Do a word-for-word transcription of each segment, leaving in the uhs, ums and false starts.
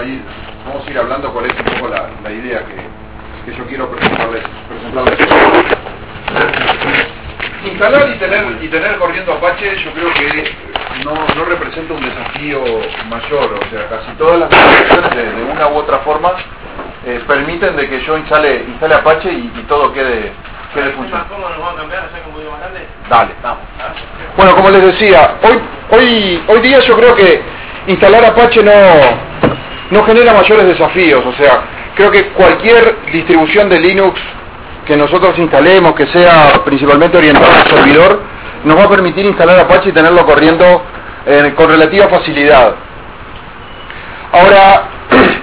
a ir, vamos a ir hablando cuál es un poco la, la idea que, que yo quiero presentarles. presentarles. Instalar y tener, y tener corriendo Apache yo creo que no, no representa un desafío mayor, o sea, casi todas las aplicaciones de, de una u otra forma eh, permiten de que yo instale, instale Apache y, y todo quede, quede funcionando. ¿Cómo nos vamos a cambiar? ¿Hacer un poquito más grande? Dale, vamos. Bueno, como les decía, hoy, hoy, hoy día yo creo que instalar Apache no, no genera mayores desafíos, o sea, creo que cualquier distribución de Linux que nosotros instalemos, que sea principalmente orientada al servidor, nos va a permitir instalar Apache y tenerlo corriendo eh, con relativa facilidad. Ahora,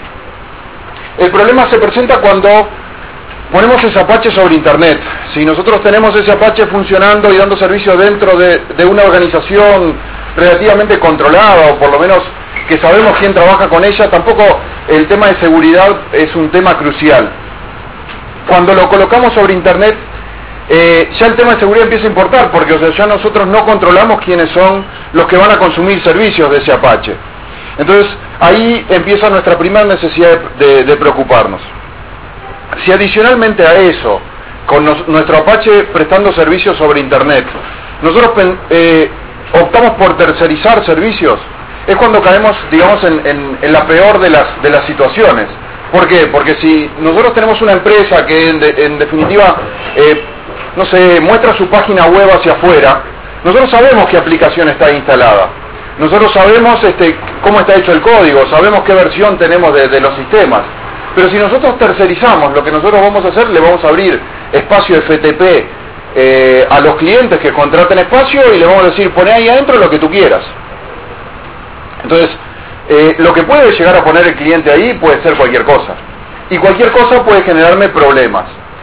el problema se presenta cuando ponemos ese Apache sobre Internet. Si nosotros tenemos ese Apache funcionando y dando servicio dentro de, de una organización relativamente controlada, o por lo menos que sabemos quién trabaja con ella, tampoco el tema de seguridad es un tema crucial. Cuando lo colocamos sobre Internet, eh, ya el tema de seguridad empieza a importar, porque o sea, ya nosotros no controlamos quiénes son los que van a consumir servicios de ese Apache. Entonces, ahí empieza nuestra primera necesidad de, de, de preocuparnos. Si adicionalmente a eso, con nos, nuestro Apache prestando servicios sobre Internet, nosotros eh, optamos por tercerizar servicios, es cuando caemos, digamos, en, en, en la peor de las, de las situaciones. ¿Por qué? Porque si nosotros tenemos una empresa que en, de, en definitiva, eh, no sé, muestra su página web hacia afuera, nosotros sabemos qué aplicación está instalada, nosotros sabemos este, cómo está hecho el código, sabemos qué versión tenemos de, de los sistemas, pero si nosotros tercerizamos, lo que nosotros vamos a hacer, le vamos a abrir espacio F T P eh, a los clientes que contraten espacio y le vamos a decir, poné ahí adentro lo que tú quieras. Entonces, Eh, lo que puede llegar a poner el cliente ahí puede ser cualquier cosa, y cualquier cosa puede generarme problemas.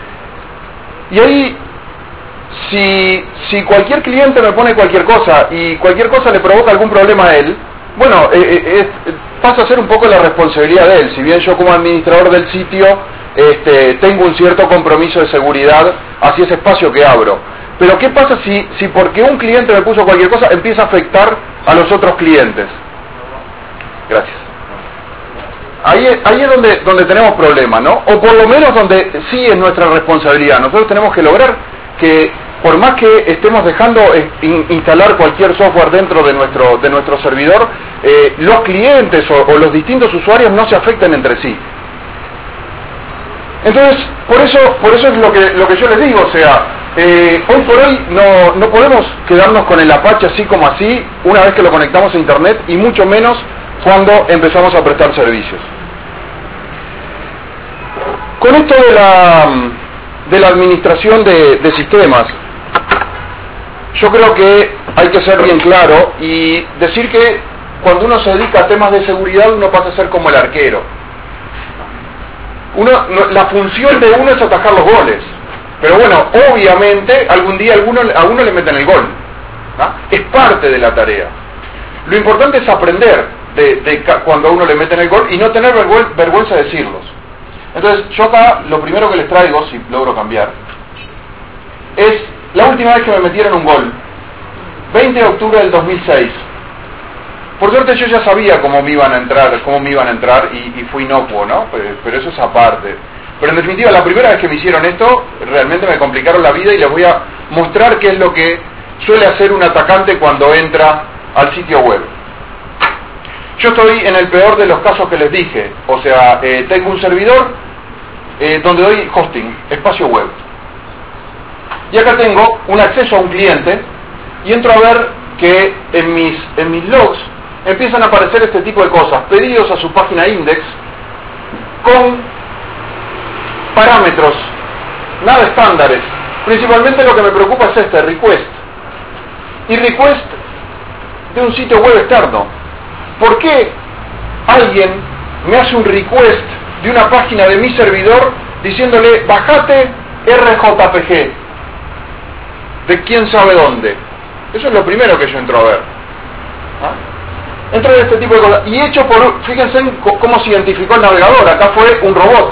Y ahí, si, si cualquier cliente me pone cualquier cosa y cualquier cosa le provoca algún problema a él, bueno, eh, eh, eh, pasa a ser un poco la responsabilidad de él. Si bien yo como administrador del sitio este, tengo un cierto compromiso de seguridad hacia ese espacio que abro, pero ¿qué pasa si, si porque un cliente me puso cualquier cosa empieza a afectar a los otros clientes? Gracias. Ahí, ahí es donde, donde tenemos problemas, ¿no? O por lo menos donde sí es nuestra responsabilidad. Nosotros tenemos que lograr que, por más que estemos dejando in, instalar cualquier software dentro de nuestro, de nuestro servidor, eh, los clientes o, o los distintos usuarios no se afecten entre sí. Entonces, por eso, por eso es lo que, lo que yo les digo, o sea, eh, hoy por hoy no, no podemos quedarnos con el Apache así como así, una vez que lo conectamos a Internet, y mucho menos cuando empezamos a prestar servicios. Con esto de la, de la administración de, de sistemas, yo creo que hay que ser bien claro y decir que cuando uno se dedica a temas de seguridad, uno pasa a ser como el arquero. Uno, la función de uno es atajar los goles, pero bueno, obviamente algún día alguno, a uno le meten el gol, ¿no? Es parte de la tarea. Lo importante es aprender De, de cuando a uno le meten el gol y no tener vergüenza de decirlos. Entonces yo acá lo primero que les traigo, si logro cambiar, es la última vez que me metieron un gol, veinte de octubre del dos mil seis. Por suerte yo ya sabía cómo me iban a entrar, cómo me iban a entrar y, y fue inocuo, ¿no? Pero, pero eso es aparte. Pero en definitiva, la primera vez que me hicieron esto, realmente me complicaron la vida y les voy a mostrar qué es lo que suele hacer un atacante cuando entra al sitio web. Yo estoy en el peor de los casos que les dije, o sea, eh, tengo un servidor eh, donde doy hosting, espacio web. Y acá tengo un acceso a un cliente y entro a ver que en mis, en mis logs empiezan a aparecer este tipo de cosas, pedidos a su página index con parámetros nada estándares. Principalmente lo que me preocupa es este, request. Y request de un sitio web externo. ¿Por qué alguien me hace un request de una página de mi servidor diciéndole bajate R J P G de quién sabe dónde? Eso es lo primero que yo entro a ver. ¿Ah? Entro a este tipo de cosas. Y hecho por, fíjense en cómo se identificó el navegador. Acá fue un robot.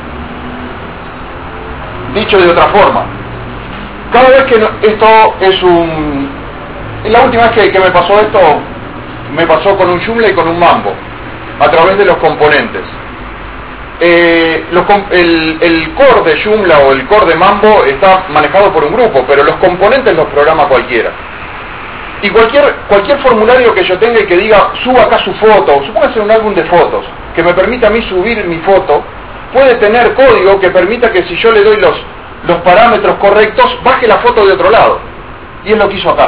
Dicho de otra forma. Cada vez que no, esto es un... La última vez que, que me pasó esto, me pasó con un Joomla y con un Mambo. a través de los componentes. Eh, los, el, el core de Joomla o el core de Mambo está manejado por un grupo, pero los componentes los programa cualquiera. Y cualquier, cualquier formulario que yo tenga y que diga, suba acá su foto, supóngase un álbum de fotos, que me permita a mí subir mi foto, puede tener código que permita que si yo le doy los, los parámetros correctos, baje la foto de otro lado. Y es lo que hizo acá.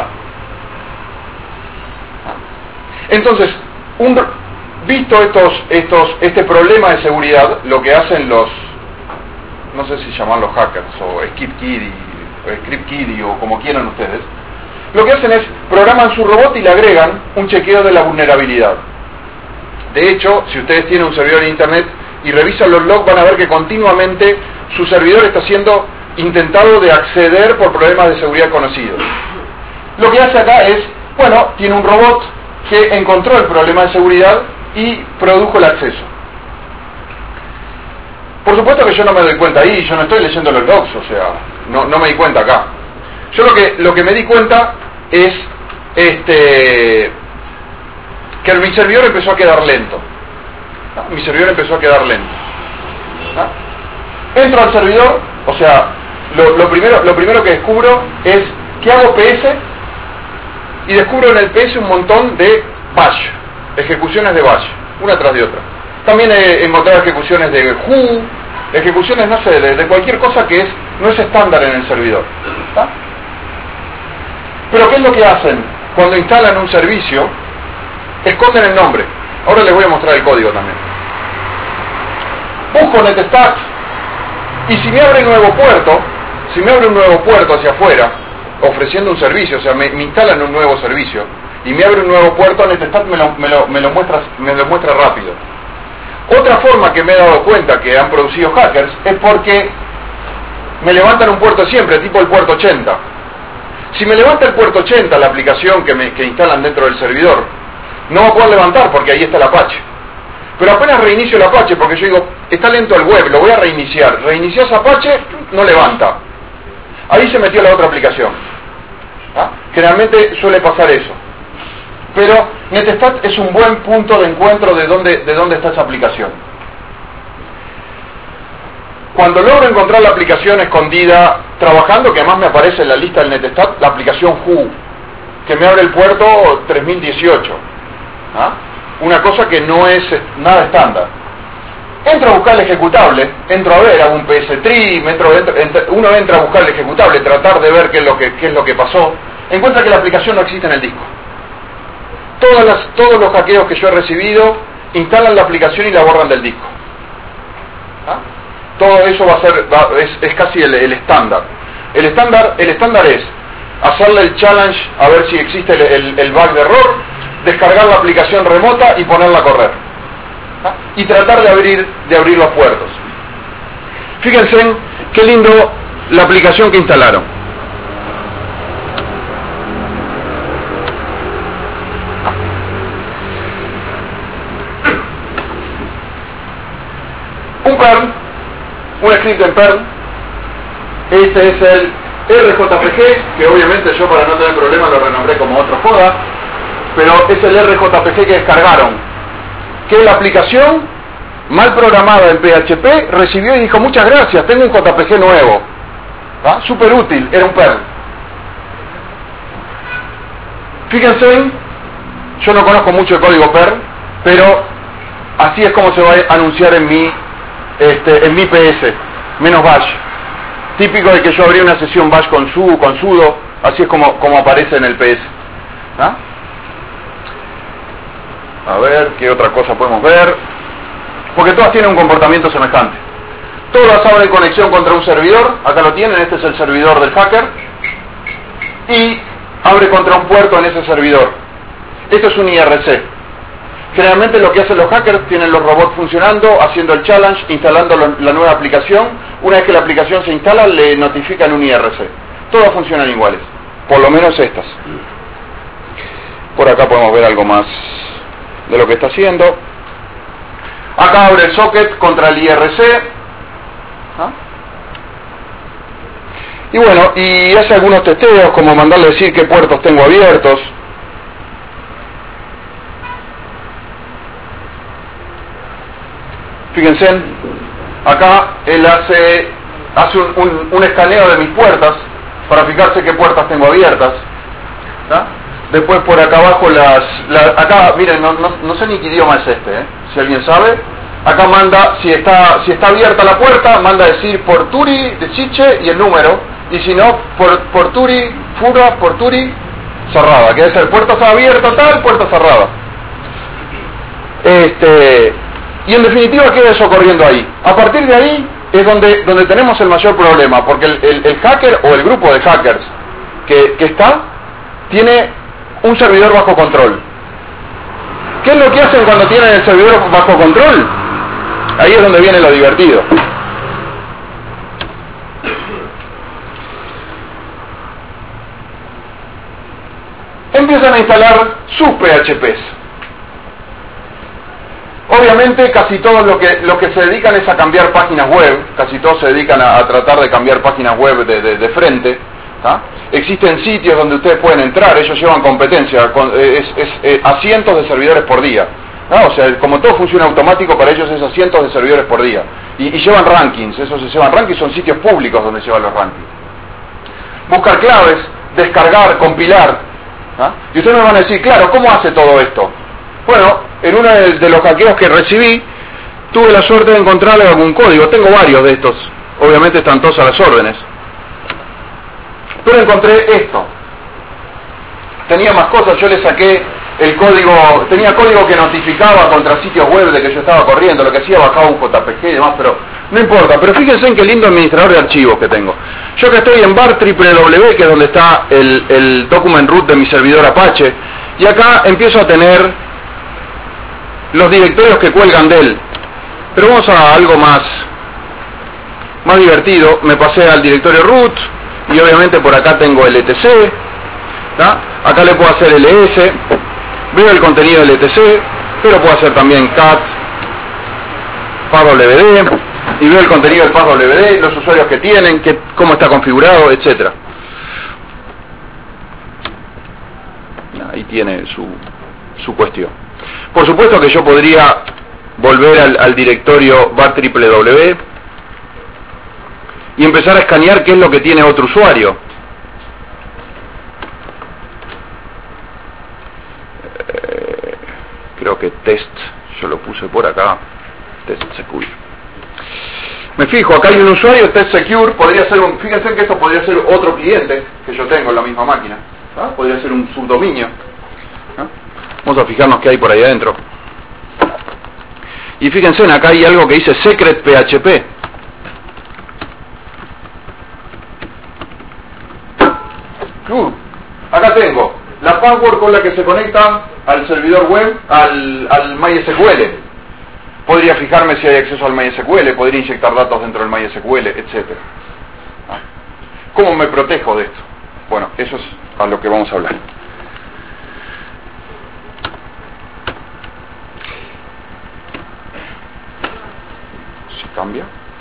Entonces, un, visto estos, estos, este problema de seguridad, lo que hacen los, no sé si llamarlos hackers, o Skip Kiddie, o Script Kiddie, o como quieran ustedes, lo que hacen es, programan su robot y le agregan un chequeo de la vulnerabilidad. De hecho, si ustedes tienen un servidor de internet y revisan los logs, van a ver que continuamente su servidor está siendo intentado de acceder por problemas de seguridad conocidos. Lo que hace acá es, bueno, tiene un robot que encontró el problema de seguridad y produjo el acceso. Por supuesto que yo no me doy cuenta ahí, yo no estoy leyendo los logs, o sea, no, no me di cuenta acá. Yo lo que, lo que me di cuenta es este, que mi servidor empezó a quedar lento. ¿No? Mi servidor empezó a quedar lento. ¿No? Entro al servidor, o sea, lo, lo, primero, lo primero que descubro es que hago P S y descubro en el P S un montón de bash, ejecuciones de bash, una tras de otra. También he encontrado ejecuciones de who, ejecuciones, no sé, de, de cualquier cosa que es, no es estándar en el servidor. ¿Está? Pero ¿qué es lo que hacen? Cuando instalan un servicio, esconden el nombre. Ahora les voy a mostrar el código también. Busco netstat y si me abre un nuevo puerto, si me abre un nuevo puerto hacia afuera, ofreciendo un servicio, o sea, me, me instalan un nuevo servicio y me abre un nuevo puerto, netstat me lo, me lo, me lo, muestra, me lo muestra rápido. Otra forma que me he dado cuenta que han producido hackers es porque me levantan un puerto siempre, tipo el puerto ochenta. Si me levanta el puerto ochenta, la aplicación que, me, que instalan dentro del servidor, no va a poder levantar porque ahí está el Apache. Pero apenas reinicio el Apache, porque yo digo, está lento el web, lo voy a reiniciar. Reinicias Apache, no levanta. Ahí se metió la otra aplicación. ¿Ah? Generalmente suele pasar eso. Pero netstat es un buen punto de encuentro de dónde, de dónde está esa aplicación. Cuando logro encontrar la aplicación escondida trabajando, que además me aparece en la lista del netstat, la aplicación who, que me abre el puerto tres mil dieciocho. ¿Ah? Una cosa que no es nada estándar. Entro a buscar el ejecutable, entro a ver, hago un P S trim, entro, entro, entro, uno entra a buscar el ejecutable, tratar de ver qué es lo que, qué es lo que pasó, encuentra que la aplicación no existe en el disco. Todas las, todos los hackeos que yo he recibido instalan la aplicación y la borran del disco. ¿Ah? Todo eso va a ser, va, es, es casi el, el estándar. El estándar el estándar es hacerle el challenge a ver si existe el, el, el bug de error, descargar la aplicación remota y ponerla a correr. ¿Ah? Y tratar de abrir, de abrir los puertos. Fíjense qué lindo la aplicación que instalaron. Un Perl, un script en Perl. Este es el R J P G, que obviamente yo para no tener problemas lo renombré como otro joda, pero es el R J P G que descargaron, que la aplicación mal programada en P H P recibió y dijo muchas gracias, tengo un J P G nuevo. ¿Ah? Súper útil, era un Perl. Fíjense, yo no conozco mucho el código Perl, pero así es como se va a anunciar en mi Este, en mi P S, menos bash. Típico de que yo abrí una sesión bash con su, con sudo, así es como, como aparece en el P S. ¿Ah? A ver, ¿qué otra cosa podemos ver? Porque todas tienen un comportamiento semejante. Todas abren conexión contra un servidor, acá lo tienen, este es el servidor del hacker, y abre contra un puerto en ese servidor. Esto es un I R C. Generalmente lo que hacen los hackers, tienen los robots funcionando, haciendo el challenge, instalando la nueva aplicación. Una vez que la aplicación se instala, le notifican un I R C. Todas funcionan iguales, por lo menos estas. Por acá podemos ver algo más de lo que está haciendo. Acá abre el socket contra el I R C. ¿Ah? Y bueno, y hace algunos testeos, como mandarle decir qué puertos tengo abiertos. Fíjense, acá él hace, hace un, un, un escaneo de mis puertas para fijarse qué puertas tengo abiertas. ¿Tá? Después por acá abajo las, las acá miren, no, no, no sé ni qué idioma es este, ¿eh? Si alguien sabe, acá manda, si está, si está abierta la puerta, manda a decir Porturi de Chiche y el número, y si no, por, Porturi, Fura, Porturi, cerrada, que debe ser puerta abierta tal, puerta cerrada. Este, y en definitiva queda eso corriendo ahí. A partir de ahí es donde, donde tenemos el mayor problema, porque el, el, el hacker o el grupo de hackers que, que está, tiene un servidor bajo control. ¿Qué es lo que hacen cuando tienen el servidor bajo control? Ahí es donde viene lo divertido. Empiezan a instalar sus P H Ps. Obviamente casi todos los que, los que se dedican es a cambiar páginas web, casi todos se dedican a, a tratar de cambiar páginas web de, de, de frente. ¿Ah? Existen sitios donde ustedes pueden entrar, ellos llevan competencia, con, es, es, es a cientos de servidores por día. ¿No? O sea, como todo funciona automático, para ellos es a cientos de servidores por día. Y, y llevan rankings, esos se llevan rankings, son sitios públicos donde llevan los rankings. Buscar claves, descargar, compilar. ¿Ah? Y ustedes me van a decir, claro, ¿cómo hace todo esto? Bueno, en uno de, de los hackeos que recibí, tuve la suerte de encontrarle algún código. Tengo varios de estos, obviamente están todos a las órdenes. Pero encontré esto. Tenía más cosas, yo le saqué el código, tenía código que notificaba contra sitios web de que yo estaba corriendo, lo que hacía bajaba un J P G y demás, pero no importa. Pero fíjense en qué lindo administrador de archivos que tengo. Yo que estoy en bar www, que es donde está el, el document root de mi servidor Apache, y acá empiezo a tener los directorios que cuelgan de él. Pero vamos a algo más, más divertido. Me pasé al directorio root, y obviamente por acá tengo el etc, ¿tá? Acá le puedo hacer ls, veo el contenido del etc, pero puedo hacer también cat passwd, y veo el contenido del passwd, los usuarios que tienen, que, cómo está configurado, etcétera. Ahí tiene su, su cuestión. Por supuesto que yo podría volver al, al directorio bar www y empezar a escanear qué es lo que tiene otro usuario. Eh, creo que test, yo lo puse por acá, test secure. Me fijo, acá hay un usuario, test secure, podría ser un, fíjense que esto podría ser otro cliente que yo tengo en la misma máquina, ¿ah? Podría ser un subdominio. ¿Ah? Vamos a fijarnos qué hay por ahí adentro. Y fíjense, acá hay algo que dice secret P H P. Uh, acá tengo la password con la que se conecta al servidor web, al, al MySQL. Podría fijarme si hay acceso al MySQL, podría inyectar datos dentro del MySQL, etcétera. ¿Cómo me protejo de esto? Bueno, eso es a lo que vamos a hablar. ¿Se cambia?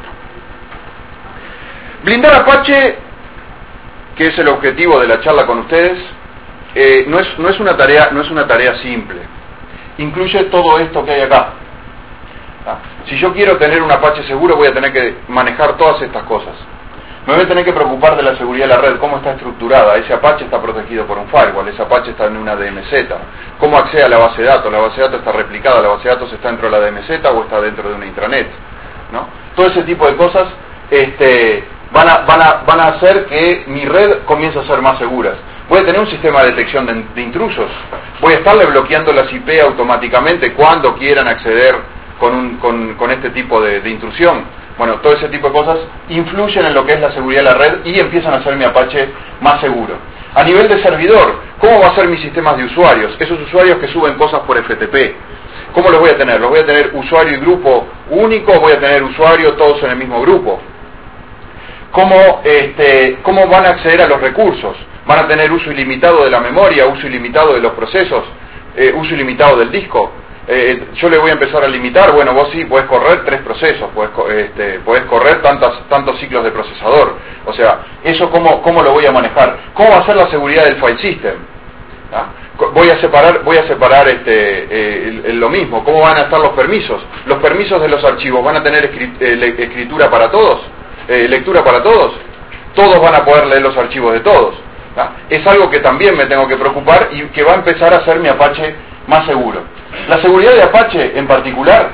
Blindar Apache, que es el objetivo de la charla con ustedes, eh, no es, no es una tarea, no es una tarea simple. Incluye todo esto que hay acá. ¿Ah? Si yo quiero tener un Apache seguro, voy a tener que manejar todas estas cosas. Me voy a tener que preocupar de la seguridad de la red, cómo está estructurada. Ese Apache está protegido por un firewall, ese Apache está en una D M Z. ¿Cómo accede a la base de datos? La base de datos está replicada, la base de datos está dentro de la D M Z o está dentro de una intranet, ¿no? Todo ese tipo de cosas este, van, a, van, a, van a hacer que mi red comience a ser más seguras. Voy a tener un sistema de detección de, de intrusos. Voy a estarle bloqueando las I P automáticamente cuando quieran acceder con, un, con, con este tipo de, de intrusión. Bueno, todo ese tipo de cosas influyen en lo que es la seguridad de la red y empiezan a hacer mi Apache más seguro. A nivel de servidor, ¿cómo va a ser mis sistemas de usuarios? Esos usuarios que suben cosas por F T P. ¿Cómo los voy a tener? ¿Los voy a tener usuario y grupo único o voy a tener usuario todos en el mismo grupo? ¿Cómo, este, ¿Cómo van a acceder a los recursos? ¿Van a tener uso ilimitado de la memoria, uso ilimitado de los procesos, eh, uso ilimitado del disco? Eh, yo le voy a empezar a limitar, bueno, vos sí podés correr tres procesos, podés, este, podés correr tantas, tantos ciclos de procesador. O sea, eso cómo, cómo lo voy a manejar. ¿Cómo va a ser la seguridad del file system? ¿Ah? voy a separar, voy a separar este, eh, lo mismo. ¿Cómo van a estar los permisos? Los permisos de los archivos, ¿van a tener escritura para todos? Eh, ¿Lectura para todos? Todos van a poder leer los archivos de todos. ¿Ah? Es algo que también me tengo que preocupar y que va a empezar a hacer mi Apache más seguro. La seguridad de Apache en particular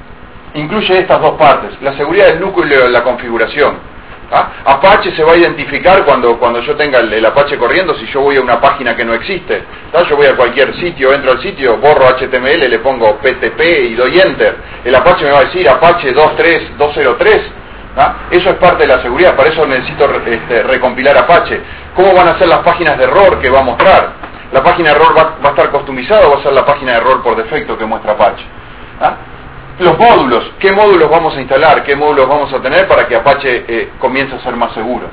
incluye estas dos partes: la seguridad del núcleo de la configuración. ¿Ah? Apache se va a identificar cuando, cuando yo tenga el, el Apache corriendo, si yo voy a una página que no existe. ¿Ah? Yo voy a cualquier sitio, entro al sitio, borro H T M L, le pongo P T P y doy Enter. El Apache me va a decir Apache dos tres dos cero tres. ¿Ah? Eso es parte de la seguridad, para eso necesito este, recompilar Apache. ¿Cómo van a ser las páginas de error que va a mostrar? ¿La página de error va, va a estar customizada o va a ser la página de error por defecto que muestra Apache? ¿Ah? Los módulos, ¿qué módulos vamos a instalar? ¿Qué módulos vamos a tener para que Apache eh, comience a ser más seguro?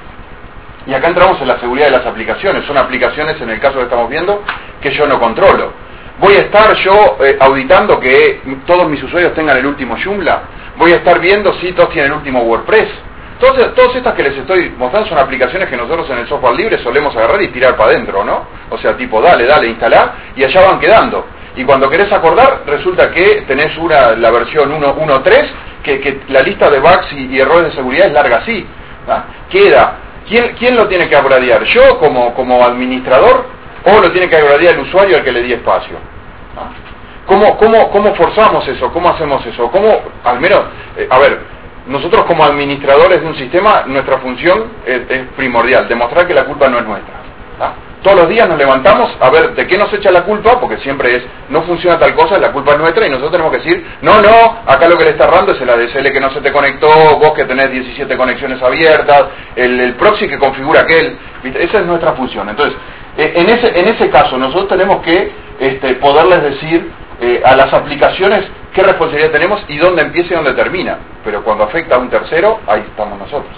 Y acá entramos en la seguridad de las aplicaciones. Son aplicaciones, en el caso que estamos viendo, que yo no controlo. ¿Voy a estar yo eh, auditando que todos mis usuarios tengan el último Joomla? ¿Voy a estar viendo si todos tienen el último WordPress? Todas, todas estas que les estoy mostrando son aplicaciones que nosotros en el software libre solemos agarrar y tirar para adentro, ¿no? O sea, tipo, dale, dale, instalá, y allá van quedando. Y cuando querés acordar, resulta que tenés una, la versión uno punto tres, que, que la lista de bugs y, y errores de seguridad es larga así. ¿Ah? Queda. ¿Quién, ¿Quién lo tiene que upgradear? ¿Yo como, como administrador? ¿O lo tiene que upgradear el usuario al que le di espacio? ¿Ah? ¿Cómo, cómo, ¿Cómo forzamos eso? ¿Cómo hacemos eso? ¿Cómo, al menos, eh, a ver, nosotros como administradores de un sistema, nuestra función es, es primordial, demostrar que la culpa no es nuestra. ¿Ah? Todos los días nos levantamos a ver de qué nos echa la culpa, porque siempre es, no funciona tal cosa, la culpa es nuestra, y nosotros tenemos que decir, no, no, acá lo que le está errando es el A D S L que no se te conectó, vos que tenés diecisiete conexiones abiertas, el, el proxy que configura aquel, ¿viste? Esa es nuestra función. Entonces, en ese, en ese caso, nosotros tenemos que este, poderles decir eh, a las aplicaciones qué responsabilidad tenemos y dónde empieza y dónde termina, pero cuando afecta a un tercero, ahí estamos nosotros.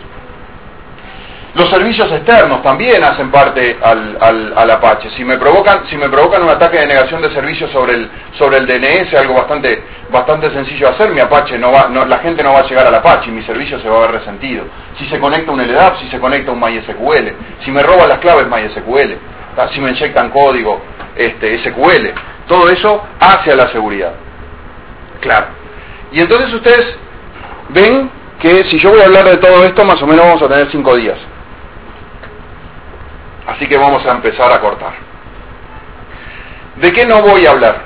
Los servicios externos también hacen parte al, al, al Apache. Si me provocan, si me provocan un ataque de negación de servicios sobre el, sobre el D N S, algo bastante, bastante sencillo de hacer, mi Apache no va, no, la gente no va a llegar al Apache y mi servicio se va a ver resentido. Si se conecta un L D A P, si se conecta un MySQL, si me roban las claves MySQL, ¿tá? Si me inyectan código este, S Q L, todo eso hacia la seguridad. Claro. Y entonces ustedes ven que si yo voy a hablar de todo esto, más o menos vamos a tener cinco días. Así que vamos a empezar a cortar. ¿De qué no voy a hablar?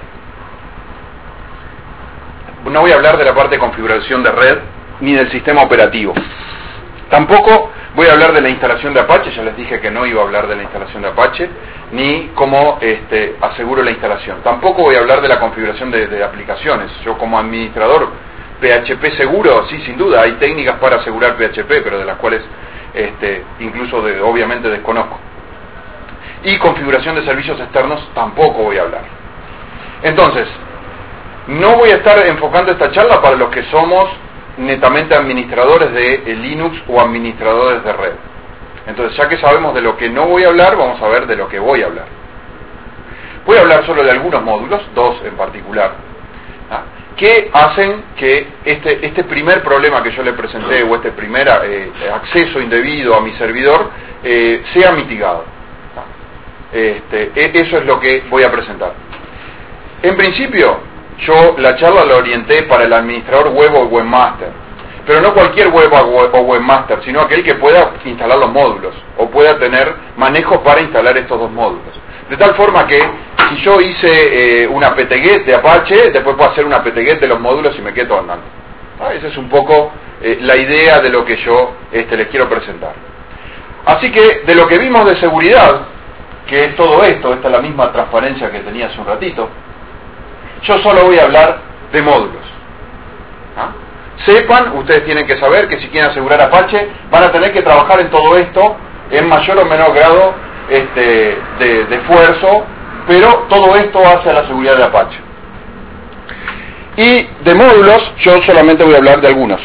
No voy a hablar de la parte de configuración de red, ni del sistema operativo. Tampoco voy a hablar de la instalación de Apache, ya les dije que no iba a hablar de la instalación de Apache, ni cómo este, aseguro la instalación. Tampoco voy a hablar de la configuración de, de aplicaciones. Yo como administrador, P H P seguro, sí, sin duda, hay técnicas para asegurar P H P, pero de las cuales este, incluso de, obviamente desconozco. Y configuración de servicios externos tampoco voy a hablar. Entonces, no voy a estar enfocando esta charla para los que somos netamente administradores de Linux o administradores de red. Entonces, ya que sabemos de lo que no voy a hablar, vamos a ver de lo que voy a hablar. Voy a hablar solo de algunos módulos, dos en particular, ¿ah? que hacen que este, este primer problema que yo le presenté, o este primer eh, acceso indebido a mi servidor, eh, sea mitigado. Este, eso es lo que voy a presentar. En principio, yo la charla la orienté para el administrador web o webmaster, pero no cualquier web o webmaster, sino aquel que pueda instalar los módulos o pueda tener manejo para instalar estos dos módulos. De tal forma que si yo hice eh, una ptget de Apache, después puedo hacer una ptget de los módulos y me quedo andando. ¿Ah? Esa es un poco eh, la idea de lo que yo este, les quiero presentar. Así que de lo que vimos de seguridad, que es todo esto, esta es la misma transparencia que tenía hace un ratito, yo solo voy a hablar de módulos. ¿Ah? Sepan, ustedes tienen que saber que si quieren asegurar Apache, van a tener que trabajar en todo esto en mayor o menor grado este, de, de esfuerzo, pero todo esto hace a la seguridad de Apache. Y de módulos, yo solamente voy a hablar de algunos.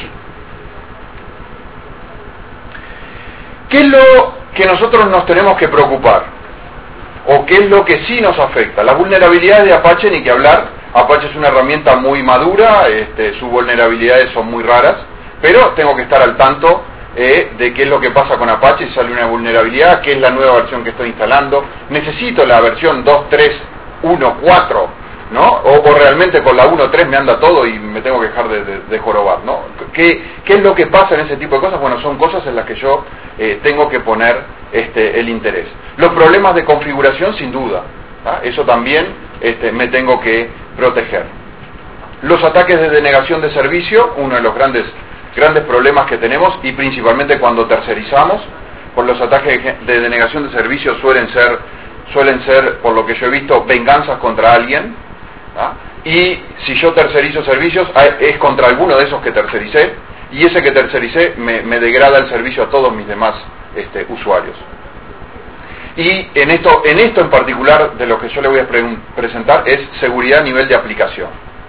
¿Qué es lo que nosotros nos tenemos que preocupar? ¿O qué es lo que sí nos afecta? Las vulnerabilidades de Apache, ni que hablar. Apache es una herramienta muy madura, este, sus vulnerabilidades son muy raras, pero tengo que estar al tanto eh, de qué es lo que pasa con Apache, si sale una vulnerabilidad, qué es la nueva versión que estoy instalando. Necesito la versión dos punto tres uno cuatro, ¿no? O, o realmente con la uno tres me anda todo y me tengo que dejar de, de, de jorobar, ¿no? ¿Qué, ¿Qué es lo que pasa en ese tipo de cosas? Bueno, son cosas en las que yo eh, tengo que poner este, el interés. Los problemas de configuración, sin duda, ¿ah? Eso también este, me tengo que proteger. Los ataques de denegación de servicio, uno de los grandes, grandes problemas que tenemos, y principalmente cuando tercerizamos, por los ataques de denegación de servicio suelen ser, suelen ser, por lo que yo he visto, venganzas contra alguien, ¿ah? Y si yo tercerizo servicios, es contra alguno de esos que tercericé, y ese que tercericé me, me degrada el servicio a todos mis demás este, usuarios. Y en esto, en esto en particular, de lo que yo le voy a pre- presentar, es seguridad a nivel de aplicación.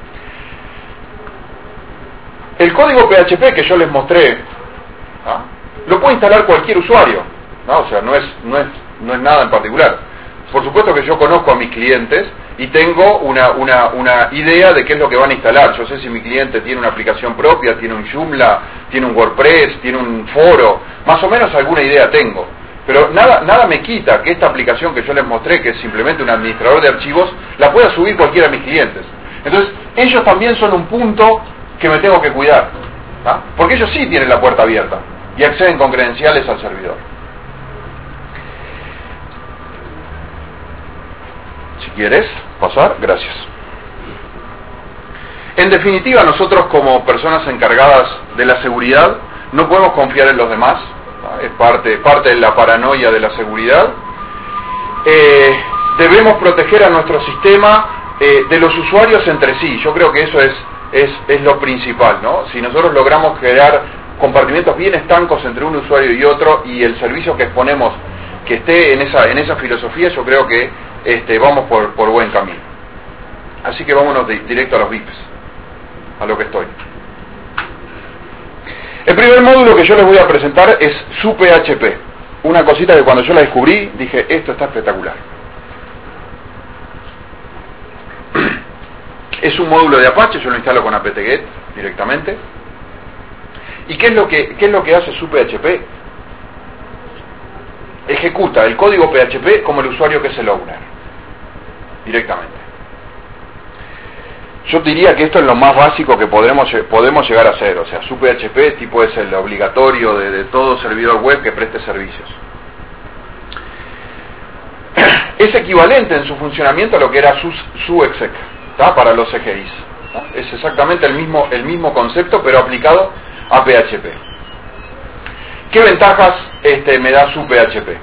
El código P H P que yo les mostré, ¿ah? Lo puede instalar cualquier usuario, ¿no? O sea, no es, no es, no es nada en particular. Por supuesto que yo conozco a mis clientes y tengo una, una, una idea de qué es lo que van a instalar. Yo sé si mi cliente tiene una aplicación propia, tiene un Joomla, tiene un WordPress, tiene un foro, más o menos alguna idea tengo. Pero nada, nada me quita que esta aplicación que yo les mostré, que es simplemente un administrador de archivos, la pueda subir cualquiera de mis clientes. Entonces, ellos también son un punto que me tengo que cuidar, ¿ah? Porque ellos sí tienen la puerta abierta y acceden con credenciales al servidor. Si quieres pasar, gracias. En definitiva, nosotros como personas encargadas de la seguridad no podemos confiar en los demás, ¿no? Es parte, parte de la paranoia de la seguridad. Eh, debemos proteger a nuestro sistema eh, de los usuarios entre sí. Yo creo que eso es, es, es lo principal, ¿no? Si nosotros logramos crear compartimentos bien estancos entre un usuario y otro, y el servicio que exponemos que esté en esa, en esa filosofía, yo creo que este, vamos por, por buen camino. Así que vámonos de, directo a los V I Ps, a lo que estoy. El primer módulo que yo les voy a presentar es su P H P, una cosita que cuando yo la descubrí dije, esto está espectacular. Es un módulo de Apache, yo lo instalo con apt-get directamente. ¿Y qué es lo que, qué es lo que hace su P H P? Ejecuta el código P H P como el usuario que es el owner, directamente. Yo diría que esto es lo más básico que podremos, podemos llegar a hacer. O sea, su P H P tipo es el obligatorio de, de todo servidor web que preste servicios. Es equivalente en su funcionamiento a lo que era su, su exec, ¿tá? Para los C G Is, ¿tá? Es exactamente el mismo, el mismo concepto, pero aplicado a P H P. ¿Qué ventajas este, me da su P H P?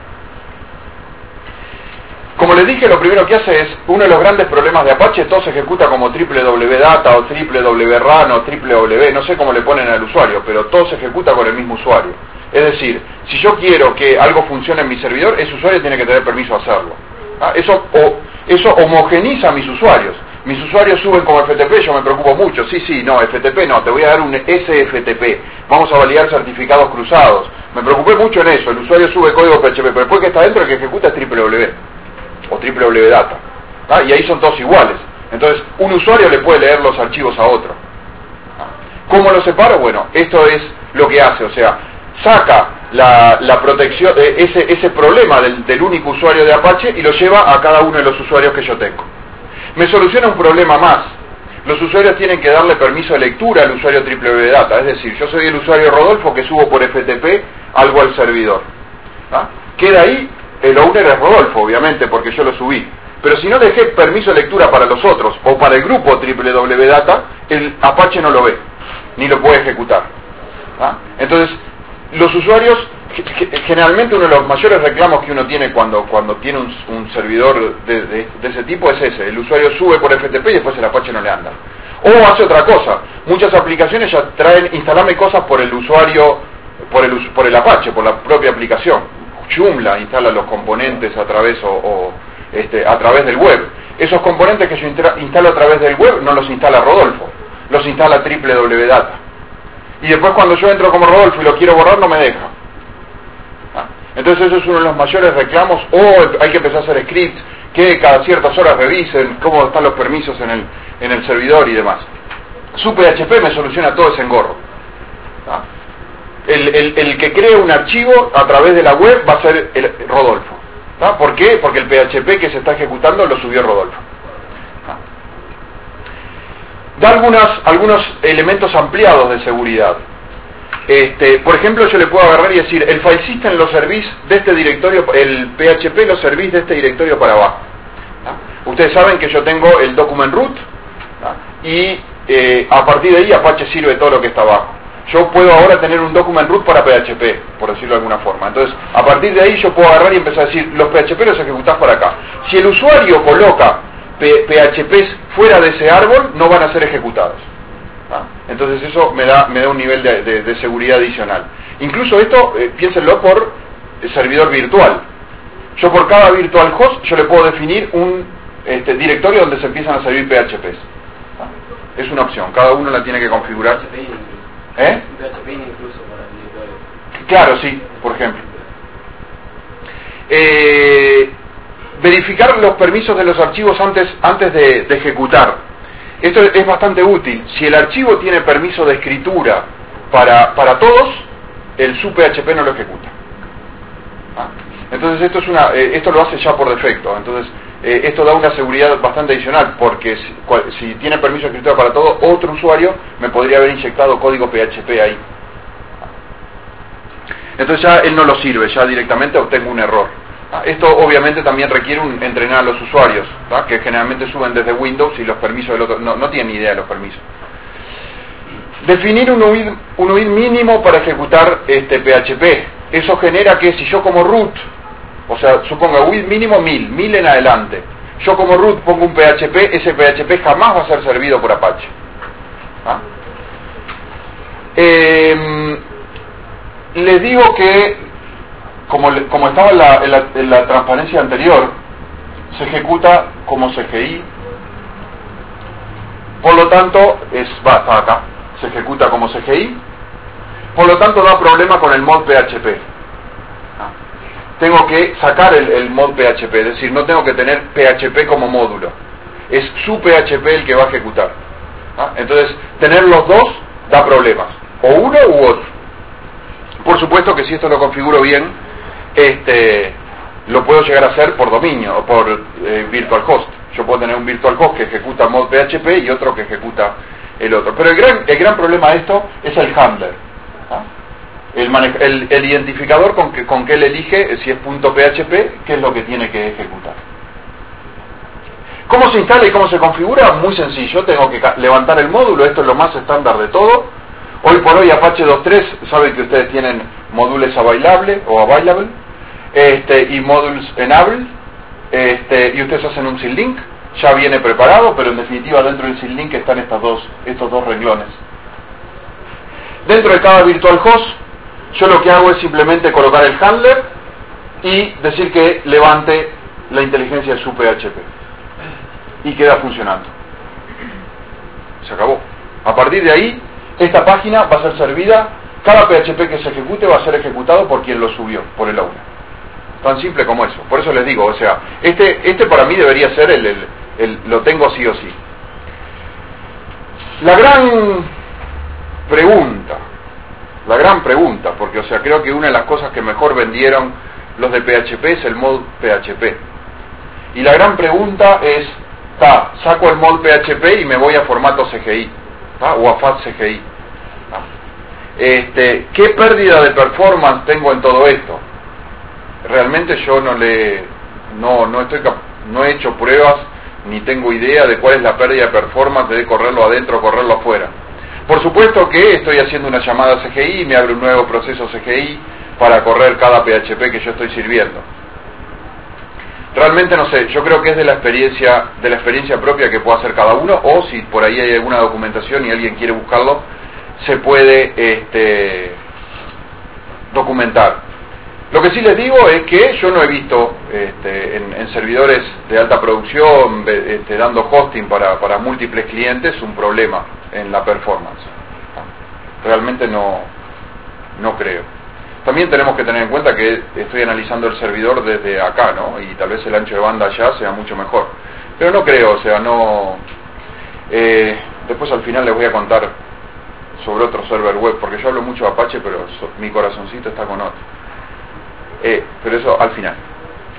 Como les dije, lo primero que hace es, uno de los grandes problemas de Apache, todo se ejecuta como triple W data o triple W run o triple W, no sé cómo le ponen al usuario, pero todo se ejecuta con el mismo usuario. Es decir, si yo quiero que algo funcione en mi servidor, ese usuario tiene que tener permiso a hacerlo. ¿Ah? Eso, o, eso homogeniza a mis usuarios. Mis usuarios suben como F T P, yo me preocupo mucho. Sí, sí, no, F T P no, te voy a dar un S F T P. Vamos a validar certificados cruzados. Me preocupé mucho en eso. El usuario sube código P H P, pero después que está dentro, el que ejecuta es triple W o triple W data. ¿Ah? Y ahí son todos iguales. Entonces, un usuario le puede leer los archivos a otro. ¿Ah? ¿Cómo lo separo? Bueno, esto es lo que hace. O sea, saca la, la protección, eh, ese, ese problema del, del único usuario de Apache y lo lleva a cada uno de los usuarios que yo tengo. Me soluciona un problema más. Los usuarios tienen que darle permiso de lectura al usuario triple W data. Es decir, yo soy el usuario Rodolfo que subo por F T P algo al servidor. ¿Ah? Queda ahí, el owner es Rodolfo, obviamente, porque yo lo subí. Pero si no dejé permiso de lectura para los otros o para el grupo triple W data, el Apache no lo ve, ni lo puede ejecutar. ¿Ah? Entonces, los usuarios, generalmente uno de los mayores reclamos que uno tiene cuando, cuando tiene un, un servidor de, de, de ese tipo es ese. El usuario sube por F T P y después el Apache no le anda. O hace otra cosa. Muchas aplicaciones ya traen, instalarme cosas por el usuario, por el, por el Apache, por la propia aplicación. Joomla instala los componentes a través o, o este, a través del web. Esos componentes que yo instalo a través del web no los instala Rodolfo, los instala triple W data. Y después cuando yo entro como Rodolfo y lo quiero borrar no me deja. ¿Ah? Entonces eso es uno de los mayores reclamos. O hay que empezar a hacer scripts que cada ciertas horas revisen cómo están los permisos en el, en el servidor y demás. Su P H P me soluciona todo ese engorro. ¿Ah? El, el, el que cree un archivo a través de la web va a ser el Rodolfo. ¿Ah? ¿Por qué? Porque el P H P que se está ejecutando lo subió Rodolfo. ¿Ah? Da algunas, algunos elementos ampliados de seguridad. Este, por ejemplo, yo le puedo agarrar y decir, el file system lo servís de este directorio, el P H P lo servís de este directorio para abajo. ¿Ah? Ustedes saben que yo tengo el document root, ¿ah? y eh, a partir de ahí Apache sirve todo lo que está abajo. Yo puedo ahora tener un document root para P H P, por decirlo de alguna forma. Entonces, a partir de ahí yo puedo agarrar y empezar a decir, los P H P los ejecutás para acá. Si el usuario coloca P H Ps fuera de ese árbol, no van a ser ejecutados. ¿Ah? Entonces eso me da, me da un nivel de, de, de seguridad adicional. Incluso esto, eh, piénsenlo por servidor virtual. Yo por cada virtual host, yo le puedo definir un este, directorio donde se empiezan a servir P H Ps. ¿Ah? Es una opción, cada uno la tiene que configurar. ¿Eh? P H P incluso para el directorio. Claro, sí, por ejemplo. Eh, verificar los permisos de los archivos antes, antes de, de ejecutar. Esto es bastante útil. Si el archivo tiene permiso de escritura para, para todos, el su P H P no lo ejecuta. ¿Ah? Entonces esto es una, eh, esto lo hace ya por defecto. Entonces eh, esto da una seguridad bastante adicional, porque si, cual, si tiene permiso de escritura para todo, otro usuario me podría haber inyectado código P H P ahí. Entonces ya él no lo sirve, ya directamente obtengo un error. Esto obviamente también requiere un, entrenar a los usuarios, ¿tá? Que generalmente suben desde Windows y los permisos del otro no, no tienen ni idea de los permisos. Definir un U I D, un U I D mínimo para ejecutar este P H P. Eso genera que si yo como root, o sea, suponga U I D mínimo mil, mil en adelante, yo como root pongo un P H P, ese P H P jamás va a ser servido por Apache. ¿Ah? Eh, les digo que Como, como estaba en la, en, la, en la transparencia anterior, se ejecuta como C G I, por lo tanto, es, va, está acá, se ejecuta como C G I, por lo tanto da problema con el mod P H P. Ah. Tengo que sacar el, el mod P H P, es decir, no tengo que tener P H P como módulo, es su P H P el que va a ejecutar. Ah. Entonces, tener los dos da problemas, o uno u otro. Por supuesto que si esto lo configuro bien, Este, lo puedo llegar a hacer por dominio o por eh, virtual host. Yo puedo tener un virtual host que ejecuta mod P H P y otro que ejecuta el otro. Pero el gran, el gran problema de esto es el handler, ¿ah? el, maneja, el, el identificador con que, con que él elige si es .php, qué es lo que tiene que ejecutar. ¿Cómo se instala y cómo se configura? Muy sencillo, tengo que levantar el módulo, esto es lo más estándar de todo. Hoy por hoy Apache dos punto tres, saben que ustedes tienen módulos available o available, este, y modules enable, este, y ustedes hacen un syslink, ya viene preparado, pero en definitiva dentro del syslink están estas dos, estos dos renglones. Dentro de cada virtual host, yo lo que hago es simplemente colocar el handler y decir que levante la inteligencia de su P H P. Y queda funcionando. Se acabó. A partir de ahí, esta página va a ser servida, cada P H P que se ejecute va a ser ejecutado por quien lo subió, por el aula. Tan simple como eso. Por eso les digo, o sea, este, este para mí debería ser el, el, el, lo tengo sí o sí. La gran pregunta, la gran pregunta, porque o sea, creo que una de las cosas que mejor vendieron los de P H P es el mod P H P. Y la gran pregunta es, ta, saco el mod P H P y me voy a formato C G I, ta, o a F A T C G I. Ta. Este, ¿qué pérdida de performance tengo en todo esto? Realmente yo no le no no estoy no he hecho pruebas ni tengo idea de cuál es la pérdida de performance de correrlo adentro o correrlo afuera. Por supuesto que estoy haciendo una llamada C G I y me abre un nuevo proceso C G I para correr cada P H P que yo estoy sirviendo. Realmente no sé, yo creo que es de la experiencia de la experiencia propia que puede hacer cada uno, o si por ahí hay alguna documentación y alguien quiere buscarlo, se puede este, documentar. Lo que sí les digo es que yo no he visto este, en, en servidores de alta producción este, dando hosting para, para múltiples clientes un problema en la performance. Realmente no, no creo. También tenemos que tener en cuenta que estoy analizando el servidor desde acá, ¿no? Y tal vez el ancho de banda allá sea mucho mejor. Pero no creo, o sea, no... Eh, después al final les voy a contar sobre otro server web, porque yo hablo mucho de Apache, pero so, mi corazoncito está con otro. Eh, pero eso al final.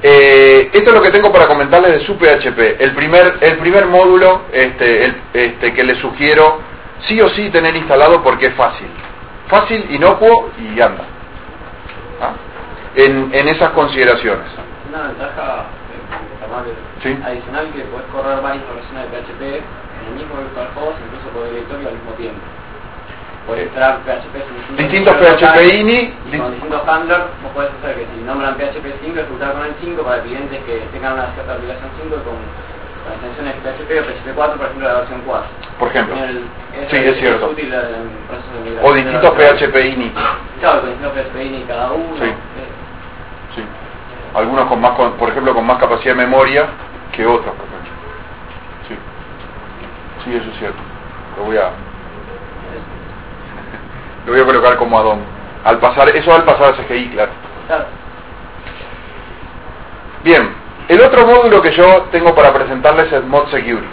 Eh, esto es lo que tengo para comentarles de su P H P. El primer, el primer módulo este, el, este, que les sugiero sí o sí tener instalado porque es fácil. Fácil, inocuo y anda. ¿Ah? En, en esas consideraciones. Una ventaja eh, ¿Sí? adicional que podés correr varias versiones de P H P en el mismo virtual host, incluso por directorio al mismo tiempo. Podés instalar P H P en distintos P H P I N I y con distintos handlers. Vos podés hacer que si nombran P H P cinco, ejecutar con el cinco para clientes que tengan una cierta aplicación cinco con, con extensiones P H P o P H P cuatro, por ejemplo la versión cuatro. Por ejemplo. El, sí, es, es cierto. Útil en procesos de o distintos P H P I N I. Claro, con distintos P H P I N I cada uno. Sí. Sí. Algunos con más, con, por ejemplo, con más capacidad de memoria que otros. Por ejemplo. Sí. Sí, eso es cierto. Lo voy a... Lo voy a colocar como add-on. Al pasar, eso al pasar a C G I, claro. Claro. Bien, el otro módulo que yo tengo para presentarles es Mod Security.